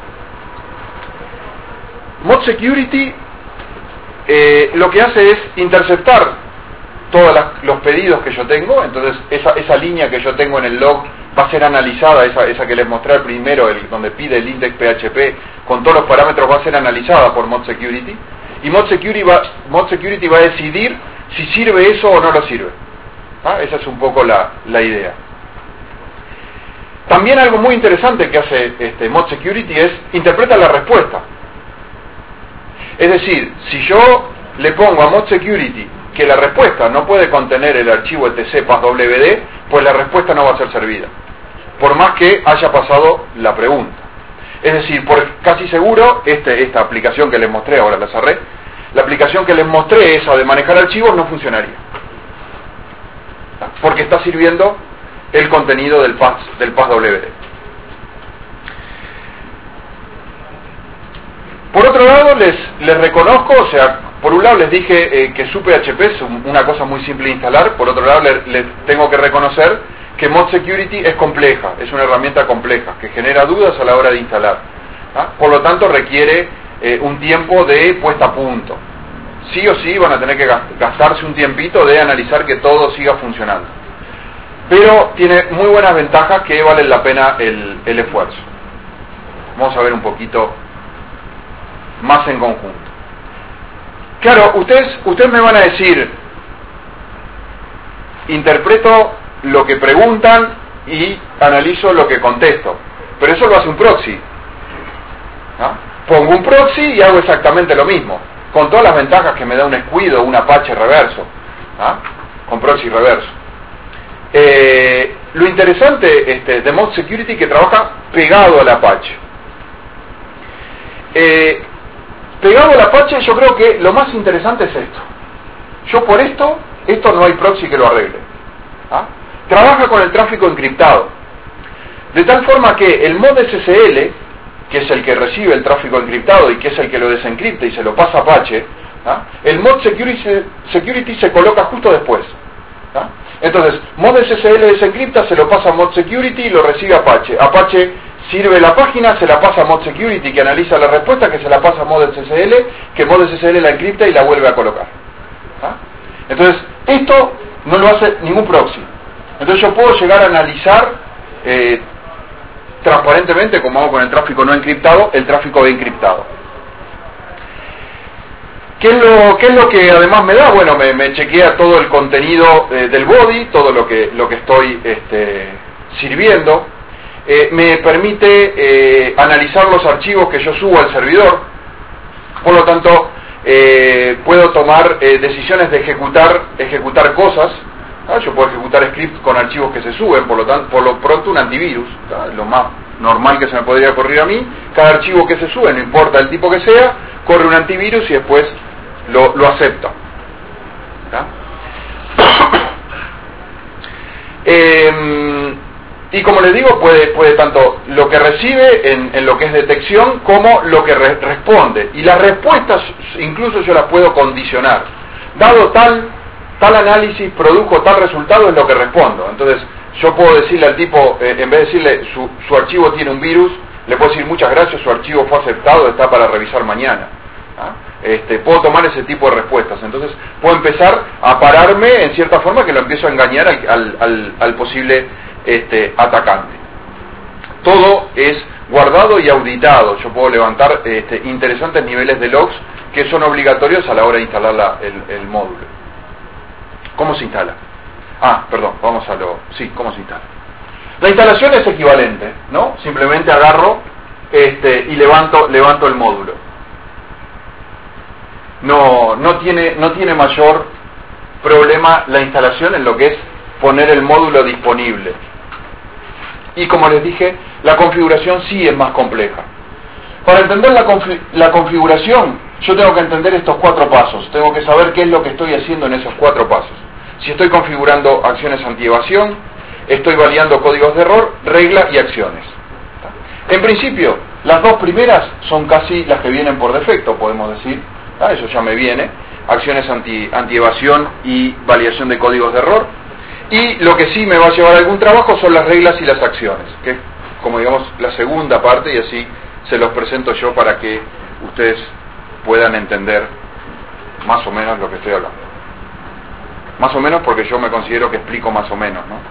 Mod Security eh, lo que hace es interceptar todos las, los pedidos que yo tengo. Entonces esa, esa línea que yo tengo en el log va a ser analizada, esa, esa que les mostré al primero, el, donde pide el index P H P con todos los parámetros, va a ser analizada por Mod Security. Y Mod Security va, Mod Security va a decidir si sirve eso o no lo sirve. ¿Ah? Esa es un poco la, la idea. También algo muy interesante que hace este, Mod Security es interpreta la respuesta. Es decir, si yo le pongo a Mod Security que la respuesta no puede contener el archivo etc passwd, pues la respuesta no va a ser servida, por más que haya pasado la pregunta. Es decir, por casi seguro, este, esta aplicación que les mostré, ahora la cerré, la aplicación que les mostré, esa de manejar archivos, no funcionaría. Porque está sirviendo el contenido del pass, del passwd. Por otro lado, les, les reconozco, o sea, por un lado les dije eh, que su P H P es un, una cosa muy simple de instalar, por otro lado les, les tengo que reconocer que Mod Security es compleja, es una herramienta compleja, que genera dudas a la hora de instalar. ¿Ah? Por lo tanto requiere eh, un tiempo de puesta a punto. Sí o sí van a tener que gastarse un tiempito de analizar que todo siga funcionando. Pero tiene muy buenas ventajas que valen la pena el, el esfuerzo. Vamos a ver un poquito más en conjunto. Claro, ustedes, ustedes me van a decir, interpreto lo que preguntan y analizo lo que contesto, pero eso lo hace un proxy, ¿no? Pongo un proxy y hago exactamente lo mismo, con todas las ventajas que me da un Squid o un Apache reverso, ¿no? Con proxy reverso. Eh, lo interesante este, de Mod Security que trabaja pegado al Apache. Eh, pegado al Apache, yo creo que lo más interesante es esto. Yo por esto, esto no hay proxy que lo arregle. ¿Ah? Trabaja con el tráfico encriptado, de tal forma que el mod S S L, que es el que recibe el tráfico encriptado y que es el que lo desencripta y se lo pasa a Apache, ¿ah? El mod security, security se coloca justo después. ¿Ah? Entonces, mod S S L desencripta, se lo pasa a mod security y lo recibe Apache. Apache sirve la página, se la pasa a mod security, que analiza la respuesta, que se la pasa a mod S S L, que mod S S L la encripta y la vuelve a colocar. ¿Ah? Entonces, esto no lo hace ningún proxy. Entonces yo puedo llegar a analizar eh, transparentemente, como hago con el tráfico no encriptado, el tráfico encriptado. ¿Qué es lo, qué es lo que además me da? Bueno, me, me chequea todo el contenido eh, del body, todo lo que, lo que estoy este, sirviendo. Eh, me permite eh, analizar los archivos que yo subo al servidor. Por lo tanto, eh, puedo tomar eh, decisiones de ejecutar, ejecutar cosas. ¿Ah? Yo puedo ejecutar scripts con archivos que se suben, por lo tanto, por lo pronto un antivirus, ¿ah? Lo más normal que se me podría ocurrir a mí. Cada archivo que se sube, no importa el tipo que sea, corre un antivirus y después lo, lo acepta. ¿Ah? eh, y como les digo, puede, puede tanto lo que recibe en, en lo que es detección como lo que re- responde. Y las respuestas incluso yo las puedo condicionar. Dado tal tal análisis produjo tal resultado, es lo que respondo. Entonces yo puedo decirle al tipo, eh, en vez de decirle su, su archivo tiene un virus, le puedo decir muchas gracias, su archivo fue aceptado, está para revisar mañana. ¿Ah? Este, puedo tomar ese tipo de respuestas. Entonces puedo empezar a pararme en cierta forma que lo empiezo a engañar al, al, al, al posible este, atacante. Todo es guardado y auditado. Yo puedo levantar este, interesantes niveles de logs que son obligatorios a la hora de instalar la, el, el módulo. ¿Cómo se instala? Ah, perdón, vamos a lo... Sí, ¿cómo se instala? La instalación es equivalente, ¿no? Simplemente agarro este, y levanto, levanto el módulo. No, no tiene, no tiene mayor problema la instalación en lo que es poner el módulo disponible. Y como les dije, la configuración sí es más compleja. Para entender la, confi- la configuración, yo tengo que entender estos cuatro pasos. Tengo que saber qué es lo que estoy haciendo en esos cuatro pasos. Si estoy configurando acciones anti-evasión, estoy validando códigos de error, regla y acciones. En principio, las dos primeras son casi las que vienen por defecto, podemos decir. Ah, eso ya me viene. Acciones anti, anti-evasión y validación de códigos de error. Y lo que sí me va a llevar algún trabajo son las reglas y las acciones, que es como digamos la segunda parte, y así se los presento yo para que ustedes puedan entender más o menos lo que estoy hablando. Más o menos porque yo me considero que explico más o menos, ¿no?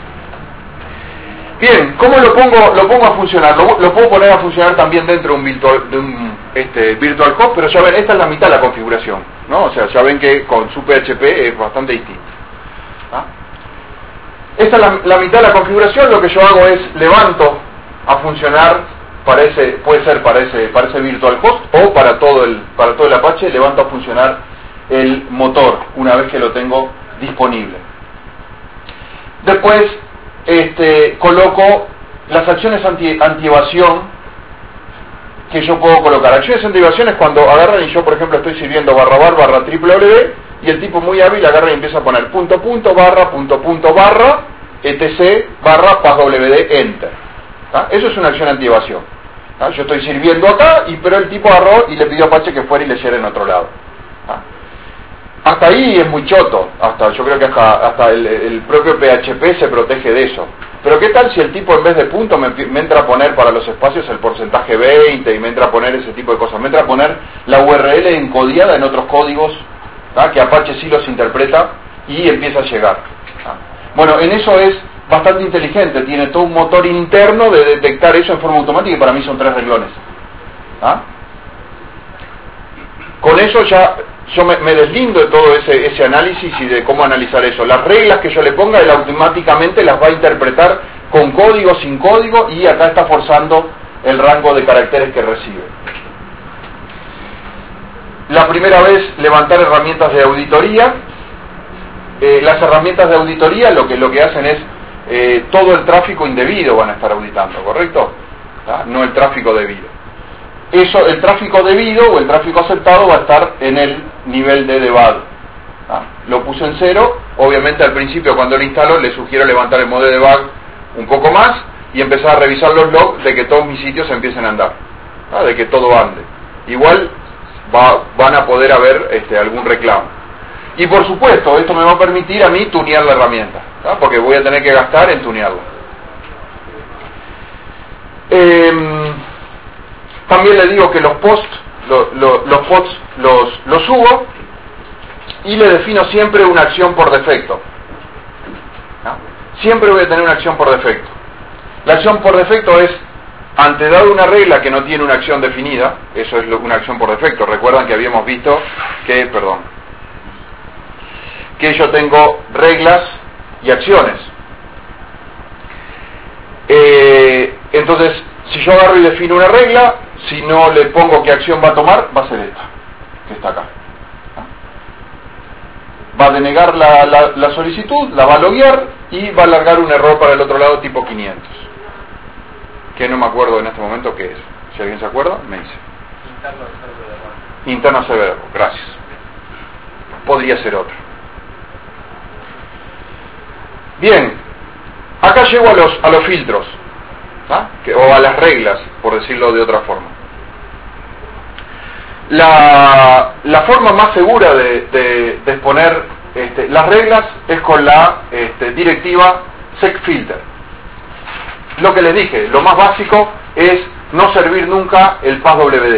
Bien, ¿cómo lo pongo, lo pongo a funcionar? Lo, lo puedo poner a funcionar también dentro de un virtual, de un, este, virtual host, pero ya ven, esta es la mitad de la configuración, ¿no? O sea, ya ven que con su P H P es bastante distinto. ¿Ah? Esta es la, la mitad de la configuración. Lo que yo hago es levanto a funcionar para ese, puede ser para ese, para ese virtual host o para todo el, para todo el Apache, levanto a funcionar el motor una vez que lo tengo disponible. Después este, coloco las acciones anti, anti-evasión que yo puedo colocar. Acciones anti-evasión es cuando agarran y yo, por ejemplo, estoy sirviendo barra bar barra triple W y el tipo muy hábil agarra y empieza a poner punto punto barra punto punto barra etc barra passwd enter. ¿Ah? Eso es una acción anti-evasión. ¿Ah? Yo estoy sirviendo acá, y pero el tipo agarró y le pidió a Apache que fuera y leyera en otro lado. ¿Ah? Hasta ahí es muy choto, hasta yo creo que hasta, hasta el, el propio P H P se protege de eso. Pero ¿qué tal si el tipo en vez de punto me, me entra a poner para los espacios el porcentaje veinte y me entra a poner ese tipo de cosas? Me entra a poner la U R L encodiada en otros códigos, ¿ah? Que Apache sí los interpreta y empieza a llegar. ¿Ah? Bueno, en eso es bastante inteligente, tiene todo un motor interno de detectar eso en forma automática y para mí son tres renglones. ¿Ah? Con eso ya yo me, me deslindo de todo ese, ese análisis y de cómo analizar eso. Las reglas que yo le ponga, él automáticamente las va a interpretar con código, sin código, y acá está forzando el rango de caracteres que recibe. La primera vez, levantar herramientas de auditoría. Eh, las herramientas de auditoría lo que, lo que hacen es eh, todo el tráfico indebido van a estar auditando, ¿correcto? ¿Ah? No el tráfico debido. Eso, el tráfico debido o el tráfico aceptado va a estar en el nivel de debug. ¿Ah? Lo puse en cero. Obviamente al principio cuando lo instalo le sugiero levantar el modo de debug un poco más y empezar a revisar los logs de que todos mis sitios empiecen a andar. ¿Ah? De que todo ande. Igual va, van a poder haber este, algún reclamo. Y por supuesto, esto me va a permitir a mí tunear la herramienta, ¿ah? Porque voy a tener que gastar en tunearla. Eh, también le digo que los posts, lo, lo, los posts los, los subo y le defino siempre una acción por defecto. ¿Ah? Siempre voy a tener una acción por defecto. La acción por defecto es, ante dado una regla que no tiene una acción definida, eso es una acción por defecto. Recuerdan que habíamos visto que, perdón, que yo tengo reglas y acciones. Eh, entonces, si yo agarro y defino una regla, si no le pongo qué acción va a tomar, va a ser esta, que está acá. Va a denegar la, la, la solicitud, la va a loguear y va a largar un error para el otro lado tipo quinientos. Que no me acuerdo en este momento qué es. Si alguien se acuerda, me dice. Interno server error. Interno server error, gracias. Podría ser otro. Bien, acá llego a los, a los filtros, ¿ah? que, o a las reglas, por decirlo de otra forma. La, la forma más segura de, de, de exponer este, las reglas es con la este, directiva secfilter. Lo que les dije, lo más básico es no servir nunca el passwd.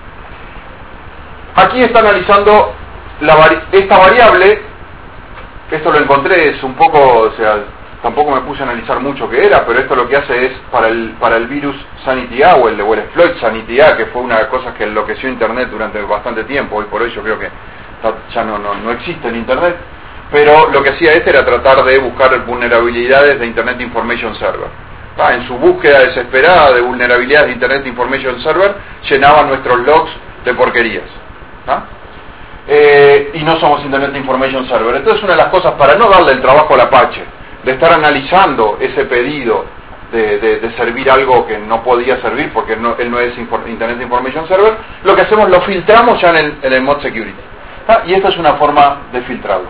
Aquí está analizando la vari- esta variable esto lo encontré, es un poco, o sea, tampoco me puse a analizar mucho qué era, pero esto lo que hace es para el, para el virus SanityA o el, o el exploit SanityA, que fue una de las cosas que enloqueció Internet durante bastante tiempo. Hoy por hoy yo creo que ya no, no, no existe en Internet, pero lo que hacía este era tratar de buscar vulnerabilidades de Internet Information Server. Ah, en su búsqueda desesperada de vulnerabilidades de Internet Information Server, llenaba nuestros logs de porquerías. ¿Ah? Eh, y no somos Internet Information Server. Entonces, una de las cosas, para no darle el trabajo al Apache, de estar analizando ese pedido de, de, de servir algo que no podía servir porque no, él no es Infor- Internet Information Server, lo que hacemos lo filtramos ya en el, en el Mod Security. ¿Ah? Y esta es una forma de filtrarlo.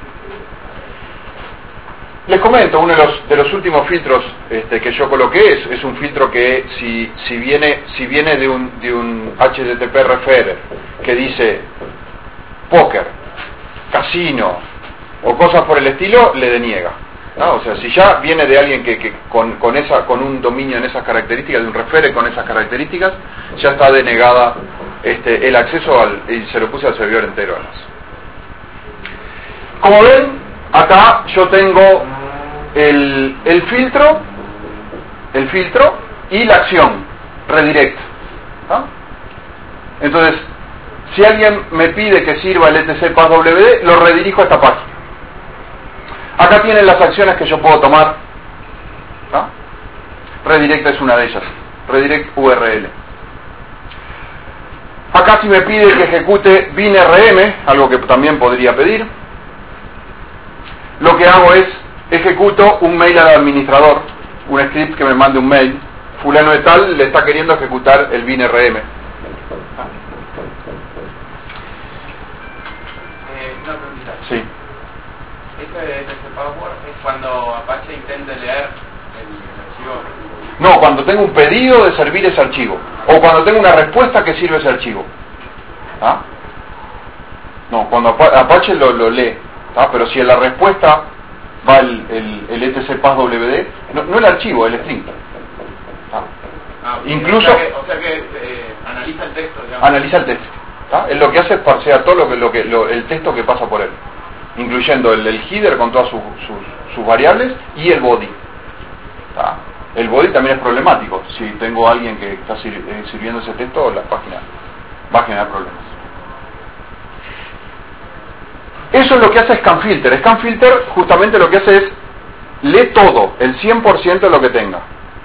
Les comento, uno de los, de los últimos filtros este, que yo coloqué es, es un filtro que si, si viene, si viene de un, de un H T T P referrer que dice póker, casino o cosas por el estilo, le deniega. ¿No? O sea, si ya viene de alguien que, que con, con, esa, con un dominio en esas características, de un referrer con esas características, ya está denegada este, el acceso al, y se lo puse al servidor entero además. Como ven, acá yo tengo el, el filtro, el filtro y la acción, redirect. ¿No? Entonces, si alguien me pide que sirva el etc passwd, lo redirijo a esta página. Acá tienen las acciones que yo puedo tomar. ¿No? Redirect es una de ellas. Redirect U R L. Acá si me pide que ejecute binrm, algo que también podría pedir, lo que hago es ejecuto un mail al administrador, un script que me mande un mail. Fulano de tal le está queriendo ejecutar el binrm. Eh, una preguntita. Sí. Ese, ese password es cuando Apache intente leer el, el archivo. No, cuando tengo un pedido de servir ese archivo. O cuando tengo una respuesta que sirve ese archivo. ¿Ah? No, cuando Apache lo, lo lee. ¿Ah? Pero si en la respuesta va el, el, el etc passwd, no, no el archivo, el string. ¿Ah? Ah, Incluso o sea que, o sea que eh, analiza el texto, digamos. Analiza el texto. ¿Ah? Él lo que hace es parsear todo lo que, lo que, lo, el texto que pasa por él, incluyendo el, el header con todas sus, sus, sus variables y el body. ¿Ah? El body también es problemático. Si tengo a alguien que está sir, eh, sirviendo ese texto, la página va a generar problemas. Eso es lo que hace ScanFilter. ScanFilter justamente lo que hace es lee todo, el cien por ciento de lo que tenga.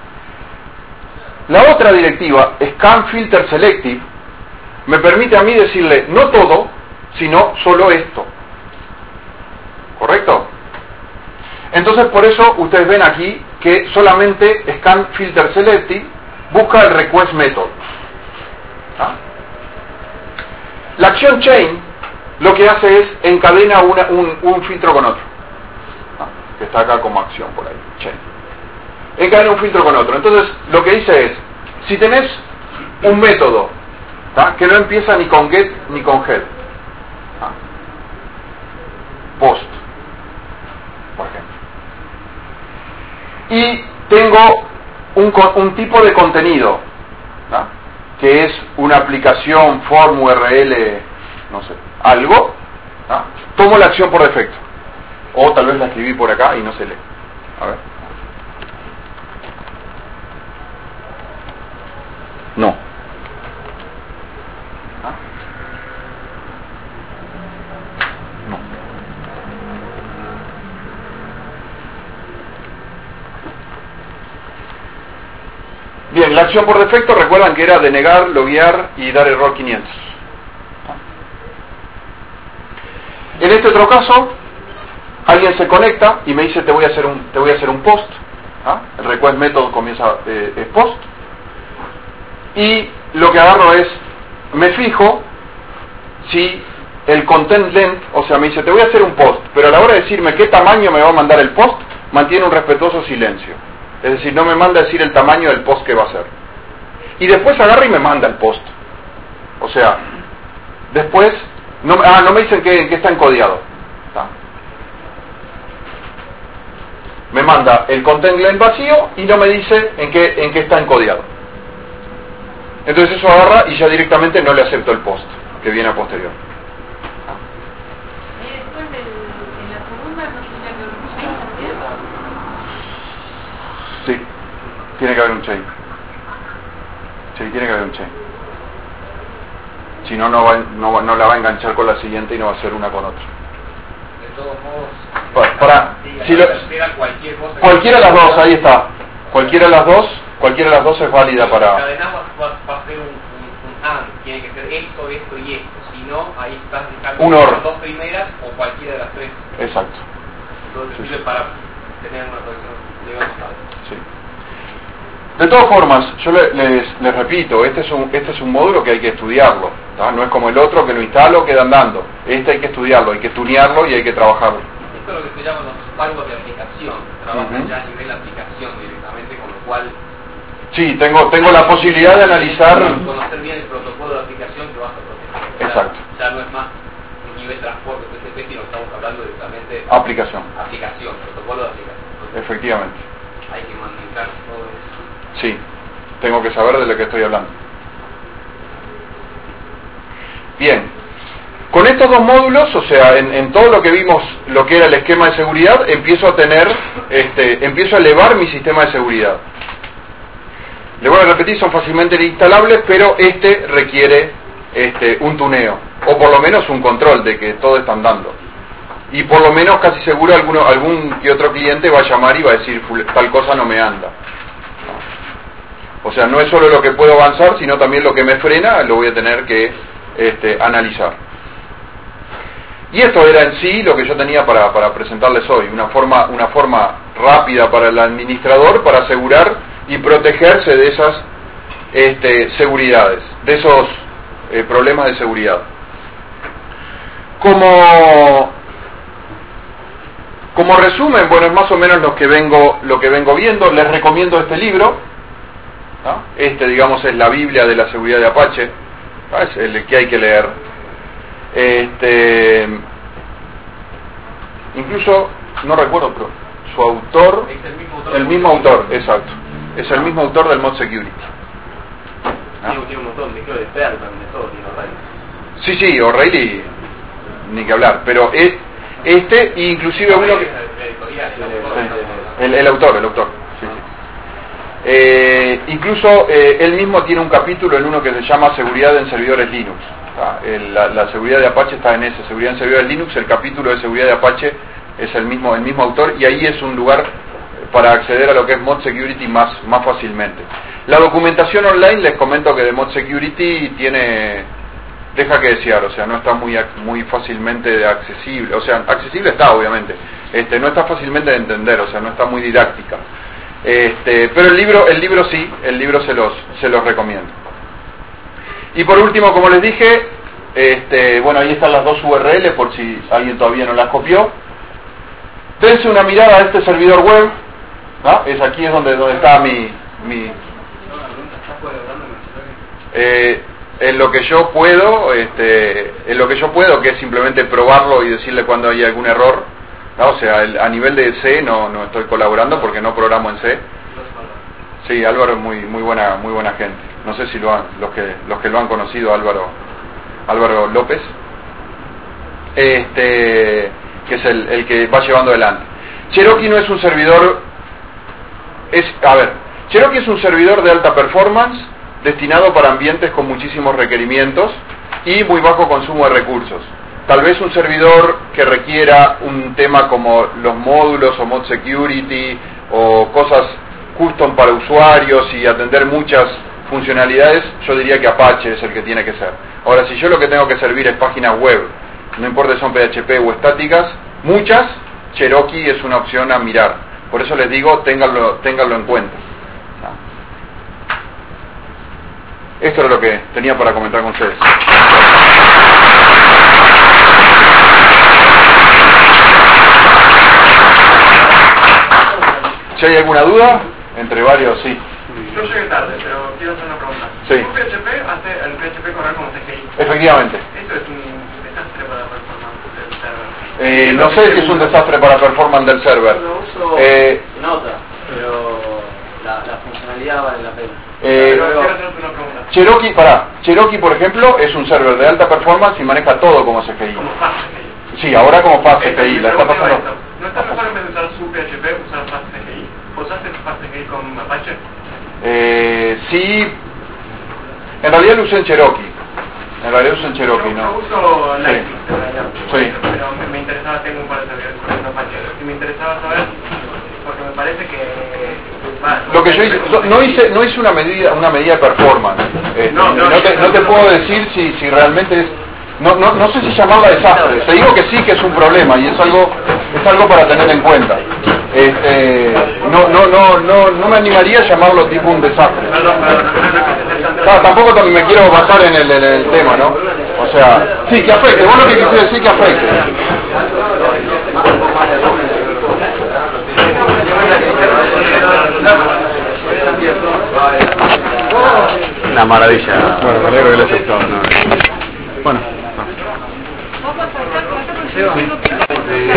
La otra directiva, ScanFilter Selective, me permite a mí decirle no todo, sino solo esto. ¿Correcto? Entonces por eso ustedes ven aquí que solamente ScanFilter Selective busca el request method. ¿Ah? La acción chain lo que hace es encadena una, un, un filtro con otro. ¿Ah? Que está acá como acción por ahí. Chain. Encadena un filtro con otro. Entonces lo que dice es, si tenés un método ¿ah? que no empieza ni con get ni con head, ¿ah? post, por ejemplo, y tengo un, un tipo de contenido ¿ah? que es una aplicación, form, U R L, no sé, algo, ¿ah? tomo la acción por defecto, o tal vez la escribí por acá y no se lee. A ver. No. ¿Ah? No. Bien, la acción por defecto, recuerdan que era denegar, loguear y dar error quinientos. ¿Ah? En este otro caso, alguien se conecta y me dice te voy a hacer un, te voy a hacer un post. ¿Ah? El request method comienza eh, es post. Y lo que agarro es, me fijo si el content length, o sea, me dice, te voy a hacer un post, pero a la hora de decirme qué tamaño me va a mandar el post, mantiene un respetuoso silencio. Es decir, no me manda a decir el tamaño del post que va a hacer. Y después agarra y me manda el post. O sea, después, no, ah, no me dicen que, en qué está encodiado. ¿Está? Me manda el content length vacío y no me dice en qué, en qué está encodiado. Entonces eso agarra y ya directamente no le acepto el post que viene a posterior. Y después del, en la segunda Tiene que haber un chain. Sí, tiene que haber un chain. Si no, no, va, no, no la va a enganchar con la siguiente y no va a ser una con otra. De todos modos, para, para diga, si lo, cualquier cosa cualquiera de las dos, ahí está. Cualquiera de las dos, cualquiera de las dos es válida para. Encadenamos va, va a ser un, un, un and, tiene que ser esto, esto y esto. Si no, ahí estás dejando un or. las dos primeras o cualquiera de las tres. Exacto. Entonces Sí, sirve sí. para tener una colección legal. Sí. De todas formas, yo le- les, les repito, este es, un, este es un módulo que hay que estudiarlo, ¿tá? No es como el otro que lo instalo, queda andando. Este hay que estudiarlo, hay que tunearlo y hay que trabajarlo. Esto es lo que se llama los pagos de aplicación. Trabajan Ujú. ya a nivel aplicación directamente, con lo cual Sí, tengo, tengo la posibilidad de analizar. conocer bien el protocolo de aplicación que vas a proteger. O sea, Exacto. ya no es más un nivel transporte P C P, sino estamos hablando directamente de Aplicación, aplicación, protocolo de aplicación. Entonces, efectivamente. hay que manejar todo eso. Sí, tengo que saber de lo que estoy hablando. Bien, con estos dos módulos, o sea, en, en todo lo que vimos, lo que era el esquema de seguridad, empiezo a tener, este, empiezo a elevar mi sistema de seguridad. Le voy a repetir, son fácilmente instalables, pero este requiere este, un tuneo, o por lo menos un control de que todo está andando. Y por lo menos casi seguro alguno, algún que otro cliente va a llamar y va a decir, tal cosa no me anda. O sea, no es solo lo que puedo avanzar, sino también lo que me frena, lo voy a tener que este, analizar. Y esto era en sí lo que yo tenía para, para presentarles hoy, una forma, una forma rápida para el administrador para asegurar y protegerse de esas este, seguridades, de esos eh, problemas de seguridad. Como, como resumen, bueno, es más o menos lo que vengo, lo que vengo viendo. Les recomiendo este libro, ¿no? Este, digamos, es la Biblia de la seguridad de Apache, ¿no? Es el que hay que leer. Este, incluso, no recuerdo, pero su autor, Es el mismo autor. el mismo autor, exacto, es el mismo autor del Mod Security. ¿No? Tiene, tiene un montón de, creo, de Perl también, de todo, tiene O'Reilly. Sí, sí, O'Reilly, ni que hablar, pero es, este, inclusive uno que... El, el autor, el autor, sí, sí. Eh, incluso eh, él mismo tiene un capítulo en uno que se llama Seguridad en servidores Linux. Ah, el, la, la seguridad de Apache está en ese, Seguridad en servidores Linux. El capítulo de Seguridad de Apache es el mismo, el mismo autor, y ahí es un lugar para acceder a lo que es Mod Security más, más fácilmente. La documentación online, les comento que de Mod Security tiene, deja que desear, o sea, no está muy, muy fácilmente accesible, o sea, accesible está obviamente, este, no está fácilmente de entender, o sea, no está muy didáctica. Este, pero el libro, el libro sí, el libro se los, se los recomiendo. Y por último, como les dije, este, bueno, ahí están las dos U R L por si alguien todavía no las copió. Dense una mirada a este servidor web, ¿no? Es aquí es donde, donde está mi, mi eh, en lo que yo puedo, este, en lo que yo puedo, que es simplemente probarlo y decirle cuando hay algún error, ¿no? O sea, el, a nivel de C no, no estoy colaborando porque no programo en C. Sí, Álvaro es muy, muy buena, muy buena gente. No sé si lo han, los que, los que lo han conocido, Álvaro, Álvaro López, este, que es el, el que va llevando adelante. Cherokee no es un servidor, es, a ver, Cherokee es un servidor de alta performance destinado para ambientes con muchísimos requerimientos y muy bajo consumo de recursos. Tal vez un servidor que requiera un tema como los módulos o Mod Security o cosas custom para usuarios y atender muchas funcionalidades, yo diría que Apache es el que tiene que ser. Ahora, si yo lo que tengo que servir es páginas web, no importa si son P H P o estáticas, muchas, Cherokee es una opción a mirar. Por eso les digo, ténganlo, ténganlo en cuenta. Esto era lo que tenía para comentar con ustedes. Si hay alguna duda, entre varios, sí. Yo llegué tarde, pero quiero hacer una pregunta. Sí. Un P H P hace el P H P correr como C G I. Efectivamente. Eso es un desastre para la performance del server. Eh, no sé si es un desastre para performance del server. Lo uso, Eh, se nota, pero la, la funcionalidad vale la pena. Eh, pero quiero hacerte una pregunta. Cherokee, pará, Cherokee, por ejemplo, es un server de alta performance y maneja todo como C G I. Como fast C G I. Sí, ahora como fast C G I, Eso, la mi está pregunta pasando. iba a esto. ¿No está mejor en vez de usar su P H P usar fast C G I? usaste FastScript con Apache? Eh, sí, en realidad lo usé en Cherokee. En realidad lo usé en Cherokee, yo, ¿no? Yo uso Sí. Lightning, en realidad. Sí. Pero me, me interesaba, tengo un par de servidores con Apache. Y me interesaba saber, porque me parece que... va, Lo que yo hice, no, no hice, no hice una medida, una medida de performance. Este, No, no, no, te, no te puedo decir si, si realmente es, no, no, no sé si llamarla desastre. Te digo que sí que es un problema y es algo, es algo para tener en cuenta. Este, no, no, no, no, no me animaría a llamarlo tipo un desastre. Perdón, perdón, no, no, no quise ser tan Claro, tampoco también me quiero basar en el, en el tema, ¿no? O sea, sí, que afecte. Vos lo que quisiste decir que afecte. Una maravilla. Bueno, me alegro que les haya gustado. Bueno. Vamos a sacar, acá no